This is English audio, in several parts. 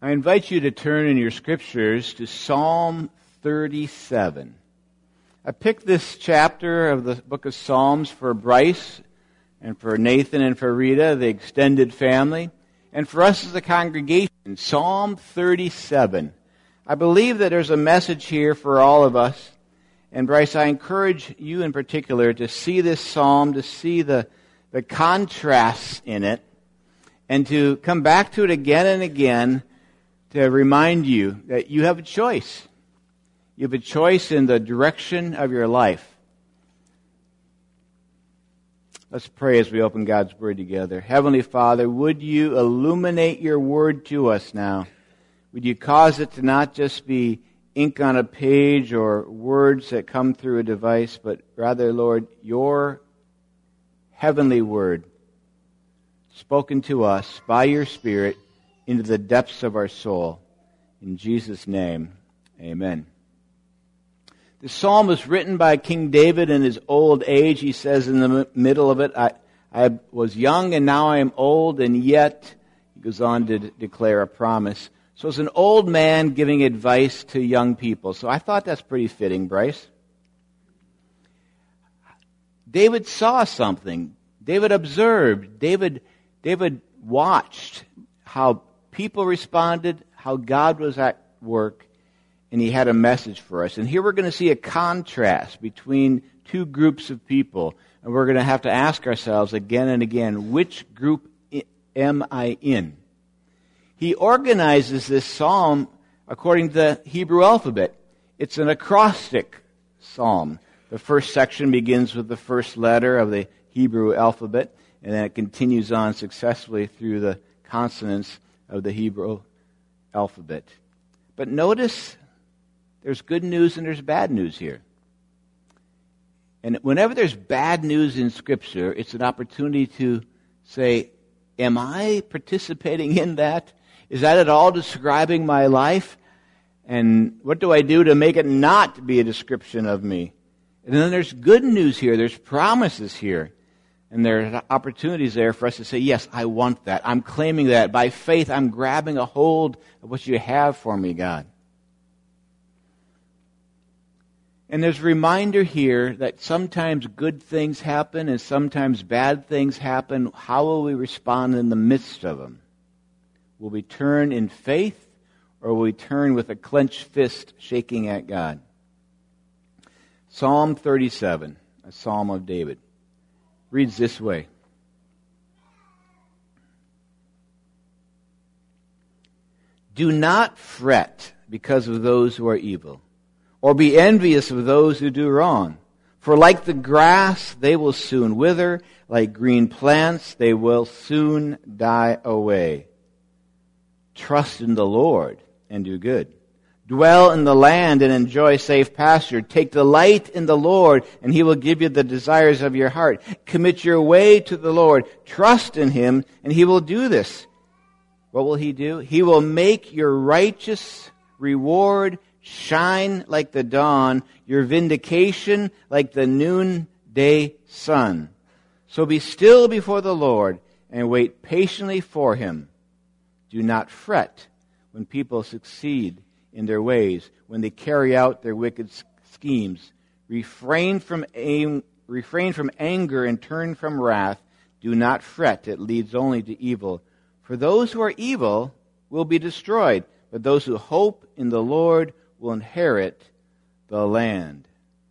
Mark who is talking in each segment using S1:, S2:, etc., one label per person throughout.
S1: I invite you to turn in your scriptures to Psalm 37. I picked this chapter of the book of Psalms for Bryce and for Nathan and for Rita, the extended family, and for us as a congregation. Psalm 37. I believe that there's a message here for all of us. And Bryce, I encourage you in particular to see this psalm, to see the contrasts in it, and to come back to it again and again to remind you that you have a choice. You have a choice in the direction of your life. Let's pray as we open God's Word together. Heavenly Father, would you illuminate your Word to us now? Would you cause it to not just be ink on a page or words that come through a device, but rather, Lord, your heavenly Word spoken to us by your Spirit into the depths of our soul. In Jesus' name, amen. The psalm was written by King David in his old age. He says in the middle of it, I was young and now I am old, and yet, he goes on to declare a promise. So it's an old man giving advice to young people. So I thought that's pretty fitting, Bryce. David saw something. David observed. David watched how people responded, how God was at work, and he had a message for us. And here we're going to see a contrast between two groups of people. And we're going to have to ask ourselves again and again, which group am I in? He organizes this psalm according to the Hebrew alphabet. It's an acrostic psalm. The first section begins with the first letter of the Hebrew alphabet, and then it continues on successfully through the consonants of the Hebrew alphabet. But notice there's good news and there's bad news here. And whenever there's bad news in Scripture, it's an opportunity to say, am I participating in that? Is that at all describing my life? And what do I do to make it not be a description of me? And then there's good news here. There's promises here. And there are opportunities there for us to say, yes, I want that. I'm claiming that. By faith, I'm grabbing a hold of what you have for me, God. And there's a reminder here that sometimes good things happen and sometimes bad things happen. How will we respond in the midst of them? Will we turn in faith, or will we turn with a clenched fist shaking at God? Psalm 37, a psalm of David, reads this way. Do not fret because of those who are evil, or be envious of those who do wrong. For like the grass, they will soon wither. Like green plants, they will soon die away. Trust in the Lord and do good. Dwell in the land and enjoy safe pasture. Take delight in the Lord, and He will give you the desires of your heart. Commit your way to the Lord. Trust in Him, and He will do this. What will He do? He will make your righteous reward shine like the dawn, your vindication like the noonday sun. So be still before the Lord and wait patiently for Him. Do not fret when people succeed in their ways, when they carry out their wicked schemes. Refrain from anger and turn from wrath. Do not fret, it leads only to evil. For those who are evil will be destroyed, but those who hope in the Lord will inherit the land.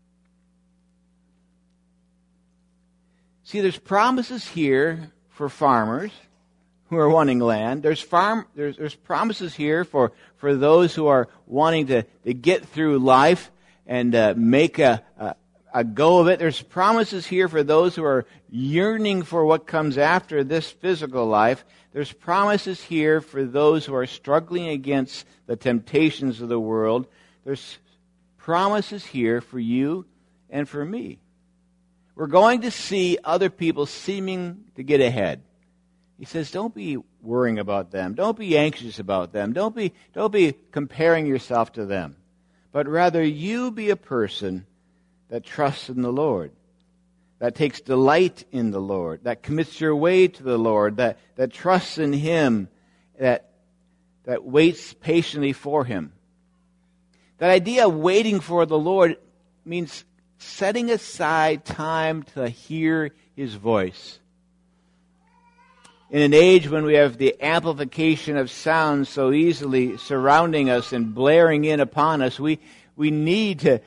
S1: See, there's promises here for farmers who are wanting land. There's promises here for those who are wanting to get through life and make a go of it. There's promises here for those who are yearning for what comes after this physical life. There's promises here for those who are struggling against the temptations of the world. There's promises here for you and for me. We're going to see other people seeming to get ahead. He says, don't be worrying about them. Don't be anxious about them. Don't be comparing yourself to them. But rather, you be a person that trusts in the Lord, that takes delight in the Lord, that commits your way to the Lord, that trusts in Him, that that waits patiently for him. That idea of waiting for the Lord means setting aside time to hear his voice. In an age when we have the amplification of sound so easily surrounding us and blaring in upon us, we need to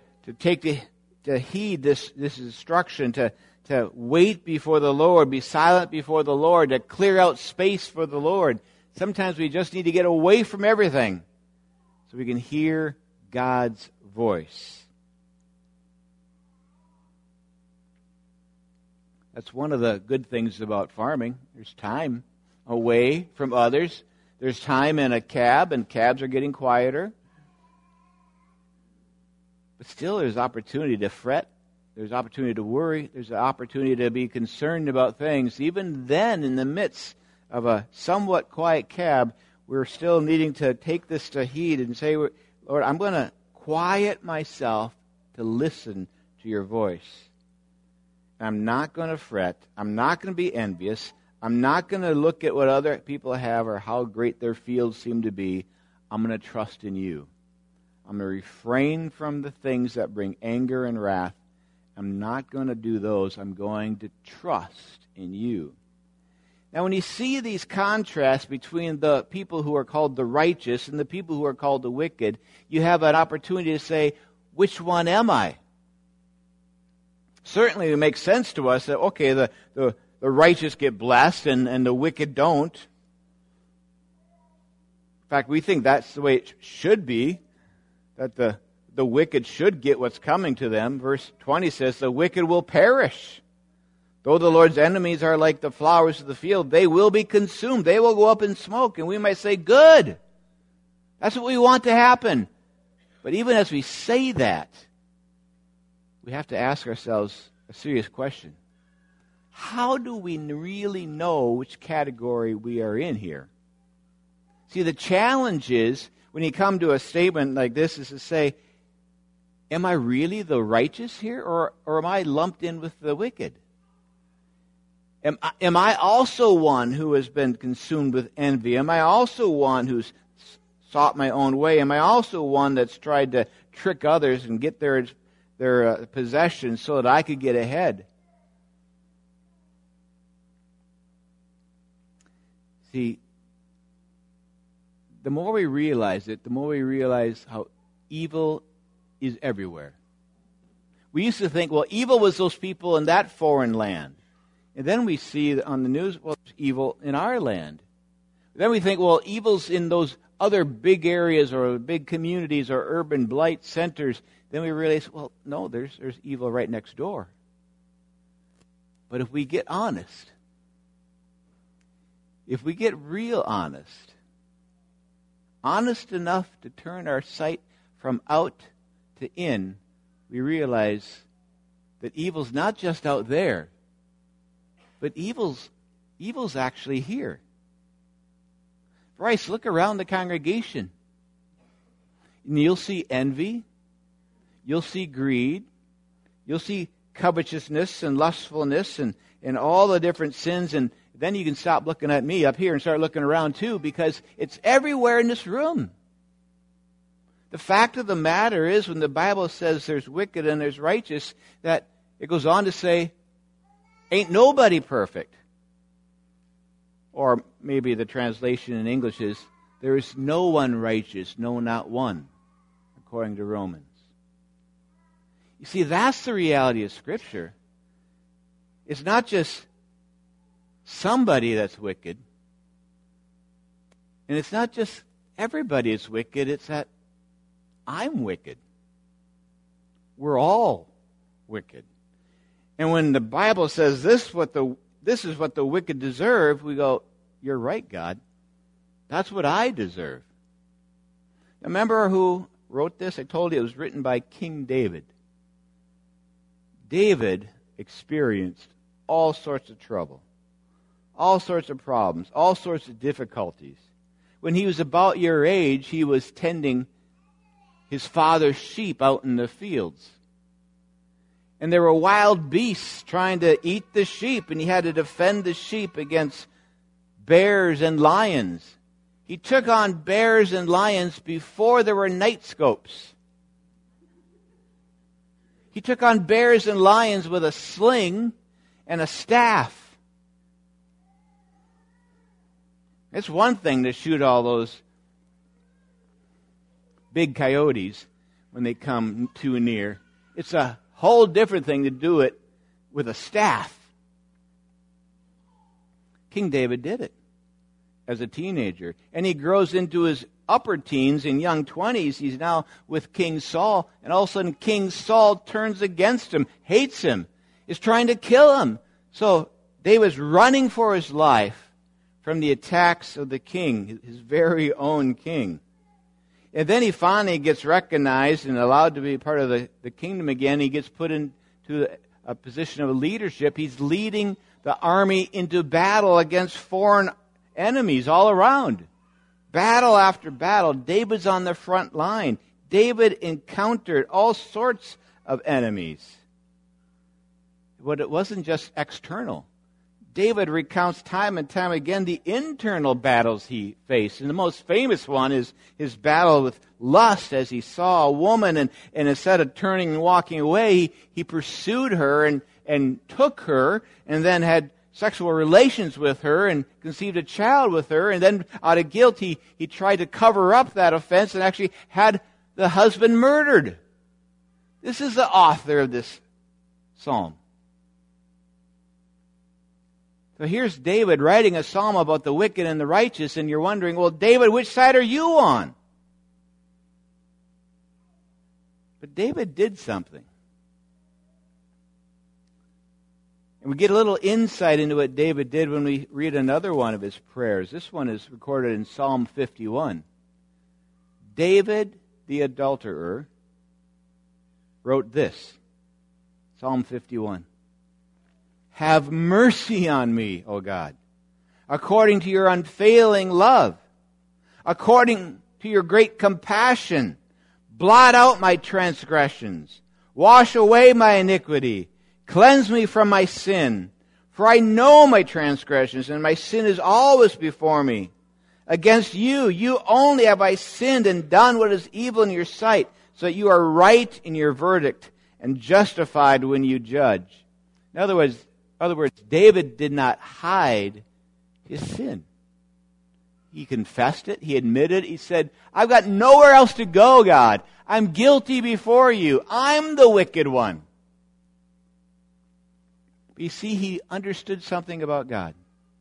S1: heed this instruction, to wait before the Lord, be silent before the Lord, to clear out space for the Lord. Sometimes we just need to get away from everything so we can hear God's voice. That's one of the good things about farming. There's time away from others. There's time in a cab, and cabs are getting quieter. But still, there's opportunity to fret. There's opportunity to worry. There's an opportunity to be concerned about things. Even then, in the midst of a somewhat quiet cab, we're still needing to take this to heed and say, Lord, I'm going to quiet myself to listen to your voice. I'm not going to fret. I'm not going to be envious. I'm not going to look at what other people have or how great their fields seem to be. I'm going to trust in you. I'm going to refrain from the things that bring anger and wrath. I'm not going to do those. I'm going to trust in you. Now, when you see these contrasts between the people who are called the righteous and the people who are called the wicked, you have an opportunity to say, which one am I? Certainly it makes sense to us that, okay, the righteous get blessed and the wicked don't. In fact, we think that's the way it should be, that the wicked should get what's coming to them. Verse 20 says, the wicked will perish. Though the Lord's enemies are like the flowers of the field, they will be consumed. They will go up in smoke. And we might say, good. That's what we want to happen. But even as we say that, we have to ask ourselves a serious question. How do we really know which category we are in here? See, the challenge is, when you come to a statement like this, is to say, am I really the righteous here, or am I lumped in with the wicked? Am I also one who has been consumed with envy? Am I also one who's sought my own way? Am I also one that's tried to trick others and get their possessions so that I could get ahead? See, the more we realize it, the more we realize how evil is everywhere. We used to think, well, evil was those people in that foreign land. And then we see on the news, well, there's evil in our land. Then we think, well, evil's in those other big areas or big communities or urban blight centers. Then we realize, well, no, there's evil right next door. But if we get honest, if we get real honest enough to turn our sight from out to in, we realize that evil's not just out there, but evil's actually here. Bryce, look around the congregation. And you'll see envy. You'll see greed. You'll see covetousness and lustfulness and all the different sins. And then you can stop looking at me up here and start looking around too, because it's everywhere in this room. The fact of the matter is, when the Bible says there's wicked and there's righteous, that it goes on to say, ain't nobody perfect. Or maybe the translation in English is, there is no one righteous, no, not one, according to Romans. You see, that's the reality of Scripture. It's not just somebody that's wicked. And it's not just everybody is wicked, it's that I'm wicked. We're all wicked. And when the Bible says this is what the wicked deserve, we go, you're right, God. That's what I deserve. Now, remember who wrote this? I told you it was written by King David. David experienced all sorts of trouble, all sorts of problems, all sorts of difficulties. When he was about your age, he was tending his father's sheep out in the fields. And there were wild beasts trying to eat the sheep, and he had to defend the sheep against bears and lions. He took on bears and lions before there were night scopes. He took on bears and lions with a sling and a staff. It's one thing to shoot all those big coyotes when they come too near. It's a whole different thing to do it with a staff. King David did it as a teenager. And he grows into his upper teens and young 20s. He's now with King Saul. And all of a sudden King Saul turns against him, hates him, is trying to kill him. So David's running for his life from the attacks of the king, his very own king. And then he finally gets recognized and allowed to be part of the kingdom again. He gets put into a position of leadership. He's leading the army into battle against foreign enemies all around. Battle after battle. David's on the front line. David encountered all sorts of enemies. But it wasn't just external. David recounts time and time again the internal battles he faced. And the most famous one is his battle with lust as he saw a woman and instead of turning and walking away, he pursued her and took her and then had sexual relations with her and conceived a child with her. And then out of guilt, he tried to cover up that offense and actually had the husband murdered. This is the author of this psalm. So here's David writing a psalm about the wicked and the righteous, and you're wondering, well, David, which side are you on? But David did something. And we get a little insight into what David did when we read another one of his prayers. This one is recorded in Psalm 51. David, the adulterer, wrote this. Psalm 51. Have mercy on me, O God, according to your unfailing love, according to your great compassion. Blot out my transgressions. Wash away my iniquity. Cleanse me from my sin. For I know my transgressions, and my sin is always before me. Against you, you only have I sinned and done what is evil in your sight, so that you are right in your verdict and justified when you judge. In other words, David did not hide his sin. He confessed it. He admitted it. He said, I've got nowhere else to go, God. I'm guilty before you. I'm the wicked one. But you see, he understood something about God.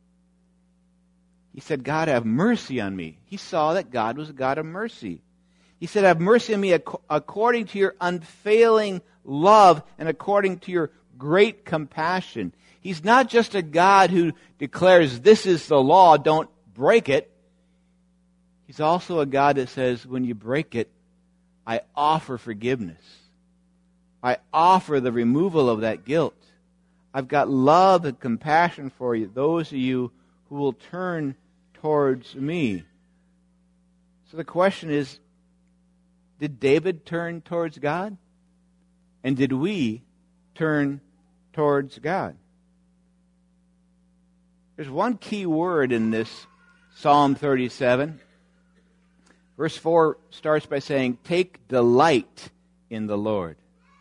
S1: He said, God, have mercy on me. He saw that God was a God of mercy. He said, have mercy on me according to your unfailing love and according to your great compassion. He's not just a God who declares this is the law, don't break it. He's also a God that says when you break it, I offer forgiveness. I offer the removal of that guilt. I've got love and compassion for you, those of you who will turn towards me. So the question is, did David turn towards God? And did we turn towards God? There's one key word in this Psalm 37. Verse 4 starts by saying, take delight in the Lord.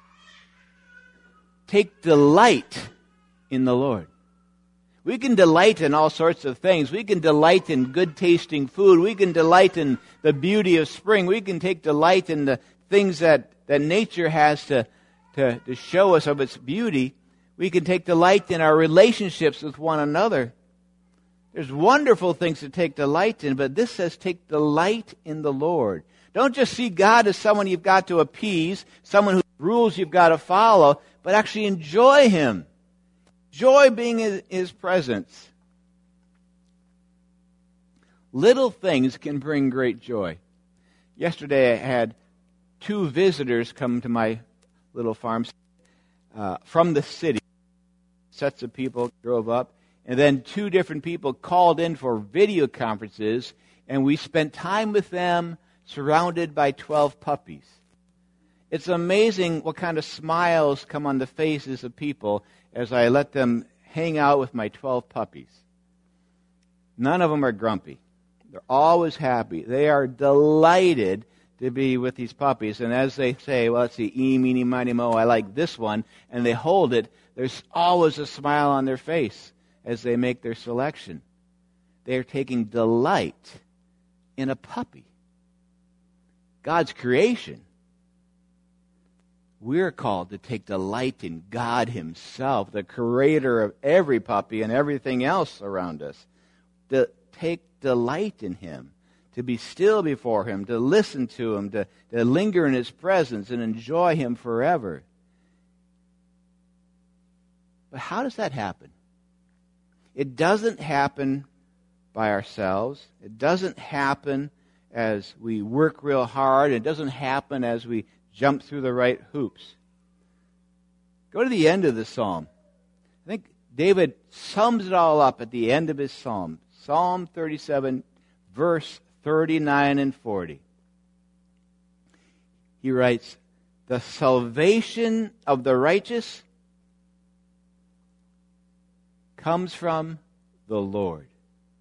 S1: Take delight in the Lord. We can delight in all sorts of things. We can delight in good tasting food. We can delight in the beauty of spring. We can take delight in the things that nature has to show us of its beauty. We can take delight in our relationships with one another. There's wonderful things to take delight in, but this says take delight in the Lord. Don't just see God as someone you've got to appease, someone whose rules you've got to follow, but actually enjoy Him. Enjoy being in His presence. Little things can bring great joy. Yesterday I had 2 visitors come to my little farm from the city. Sets of people drove up. And then 2 different people called in for video conferences, and we spent time with them surrounded by 12 puppies. It's amazing what kind of smiles come on the faces of people as I let them hang out with my 12 puppies. None of them are grumpy. They're always happy. They are delighted to be with these puppies. And as they say, well, let's see, eeny, meeny, miny, mo, I like this one, and they hold it, there's always a smile on their face as they make their selection. They are taking delight in a puppy. God's creation. We're called to take delight in God Himself, the creator of every puppy and everything else around us. To take delight in Him, to be still before Him, to listen to Him, to linger in His presence and enjoy Him forever. But how does that happen? It doesn't happen by ourselves. It doesn't happen as we work real hard. It doesn't happen as we jump through the right hoops. Go to the end of the psalm. I think David sums it all up at the end of his psalm. Psalm 37, verse 39 and 40. He writes, "The salvation of the righteous comes from the Lord."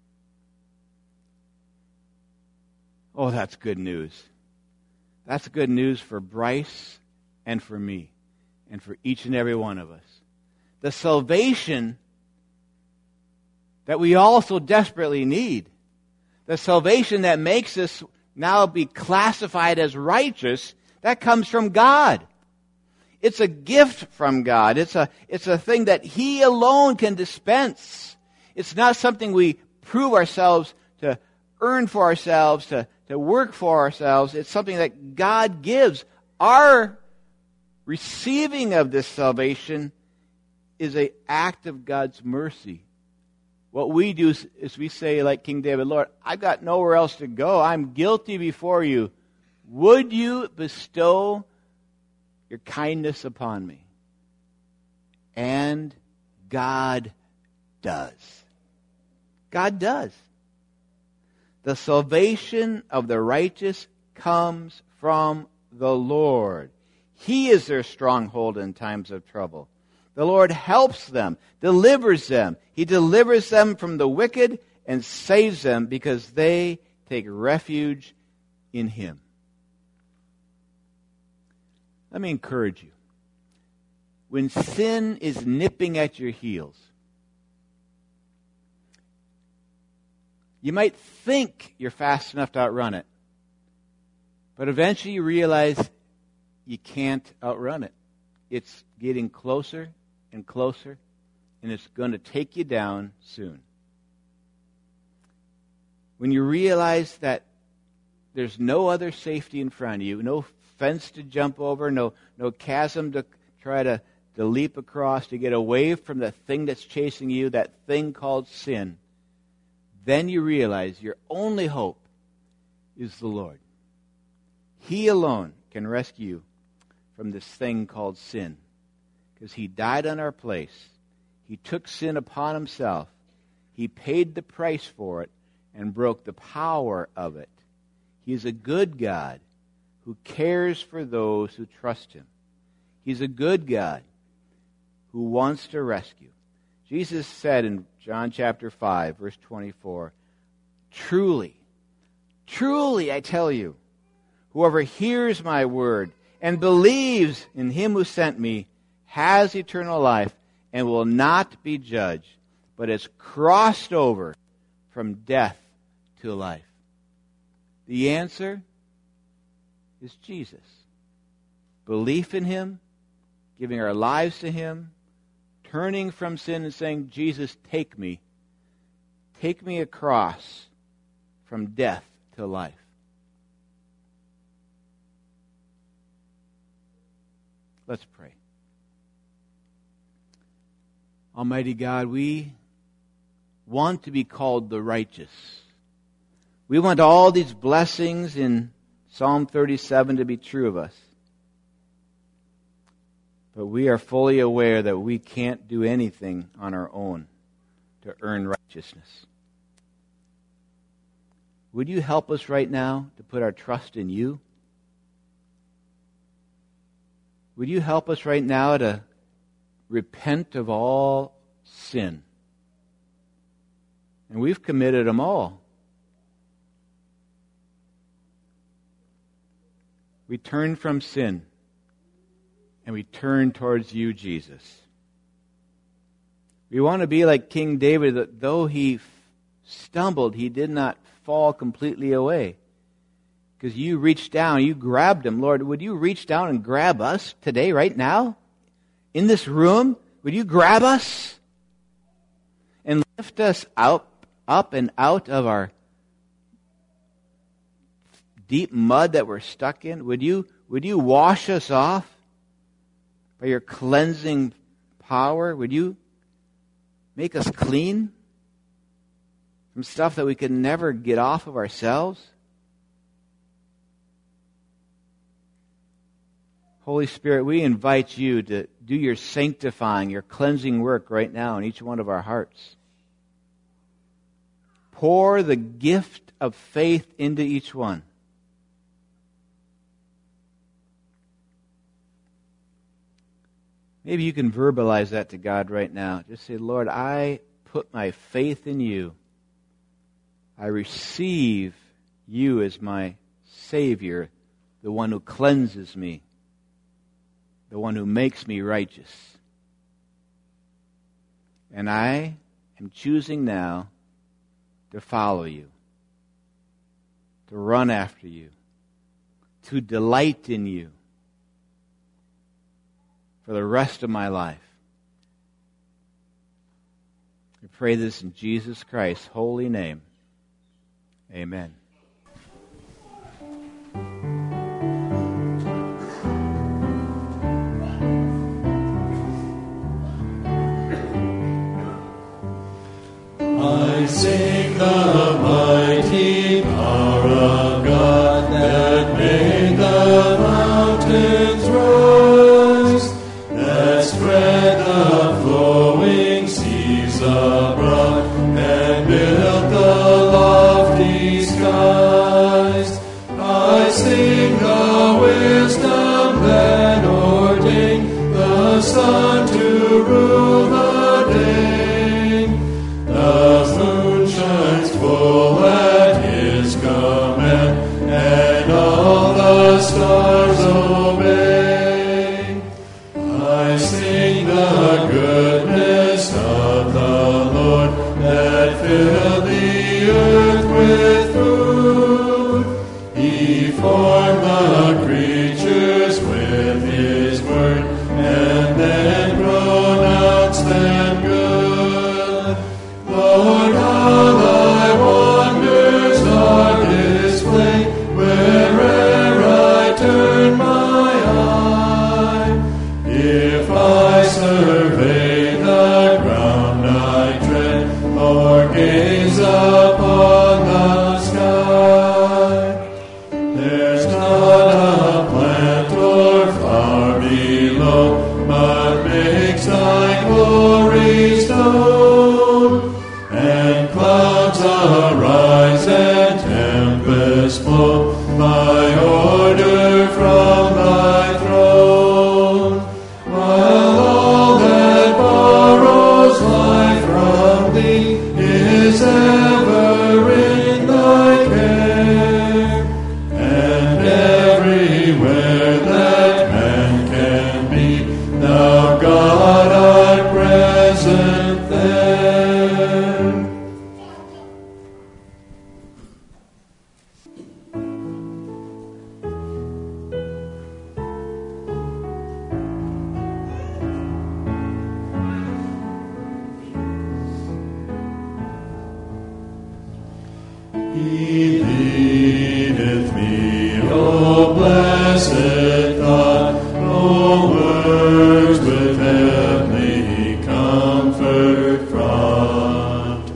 S1: Oh, that's good news. That's good news for Bryce and for me and for each and every one of us. The salvation that we all so desperately need. The salvation that makes us now be classified as righteous, that comes from God. It's a gift from God. It's a thing that He alone can dispense. It's not something we prove ourselves to earn for ourselves, to work for ourselves. It's something that God gives. Our receiving of this salvation is an act of God's mercy. What we do is we say, like King David, "Lord, I've got nowhere else to go. I'm guilty before you. Would you bestow your kindness upon me?" And God does. God does. The salvation of the righteous comes from the Lord. He is their stronghold in times of trouble. The Lord helps them, delivers them. He delivers them from the wicked and saves them because they take refuge in Him. Let me encourage you. When sin is nipping at your heels, you might think you're fast enough to outrun it, but eventually you realize you can't outrun it. It's getting closer and closer, and it's going to take you down soon. When you realize that there's no other safety in front of you, no fence to jump over, no chasm to try to leap across to get away from the thing that's chasing you, that thing called sin, then you realize your only hope is the Lord. He alone can rescue you from this thing called sin, because He died on our place. He took sin upon Himself. He paid the price for it and broke the power of it. He is a good God who cares for those who trust Him. He's a good God who wants to rescue. Jesus said in John chapter 5, verse 24, "Truly, truly, I tell you, whoever hears my word and believes in Him who sent me has eternal life and will not be judged, but has crossed over from death to life." The answer is Jesus. Belief in Him, giving our lives to Him, turning from sin and saying, "Jesus, take me. Take me across from death to life." Let's pray. Almighty God, we want to be called the righteous. We want all these blessings in Psalm 37 to be true of us. But we are fully aware that we can't do anything on our own to earn righteousness. Would you help us right now to put our trust in You? Would you help us right now to repent of all sin? And we've committed them all. We turn from sin and we turn towards you, Jesus. We want to be like King David, that though he stumbled, he did not fall completely away. Because you reached down, you grabbed him. Lord, would you reach down and grab us today, right now? In this room? Would you grab us? And lift us up and out of our deep mud that we're stuck in? Would you wash us off by your cleansing power? Would you make us clean from stuff that we could never get off of ourselves? Holy Spirit, we invite you to do your sanctifying, your cleansing work right now in each one of our hearts. Pour the gift of faith into each one. Maybe you can verbalize that to God right now. Just say, Lord, I put my faith in you. I receive you as my Savior, the one who cleanses me, the one who makes me righteous. And I am choosing now to follow you, to run after you, to delight in you for the rest of my life. We pray this in Jesus Christ's holy name. Amen.
S2: I sing the mighty power of God that made the mountains rise, that spread the flowing seas abroad, and built the lofty skies. I sing the wisdom that ordained the sun to rule the day. The moon shines full at his command, and all the stars obey. I sing the goodness of the Lord, that filled the earth with food. He formed the creatures with his word, and then pronounced them good. Lord, how thy wonders are displayed where'er I turn my eye. If I survey the ground I tread, or gaze upon the sky, there's not a plant or flower below, but makes thy glories known. And clouds arise and tempests flow by order from thy throne, while all that borrows life from thee is ever in thy care. And everywhere that man can be, thou God art present there. He leadeth me, O blessed thought, O words with heavenly comfort fraught.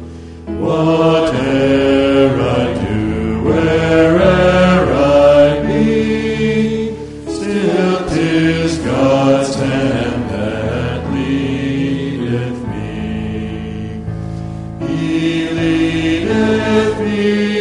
S2: Whate'er I do, where'er I be, still 'tis God's hand that leadeth me. He leadeth me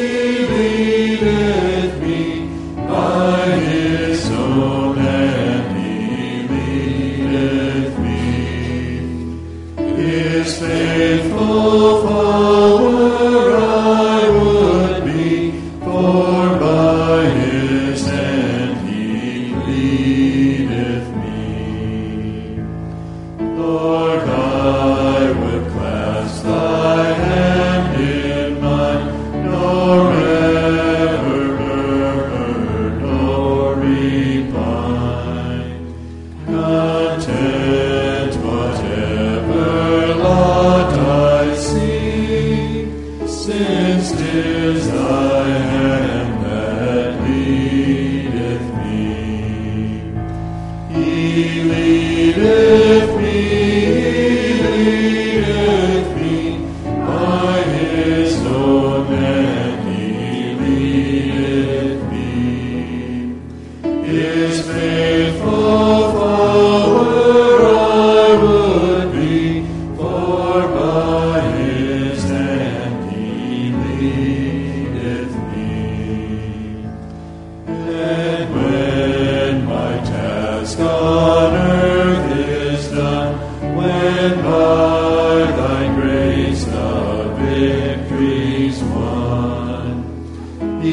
S2: by his own hand, he leadeth me. His faithful follower I would be, for by his hand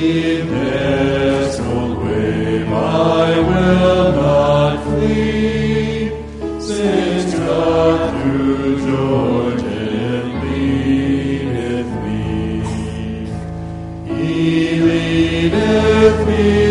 S2: death's cold wave I will not flee, since God through Jordan leadeth me. He leadeth me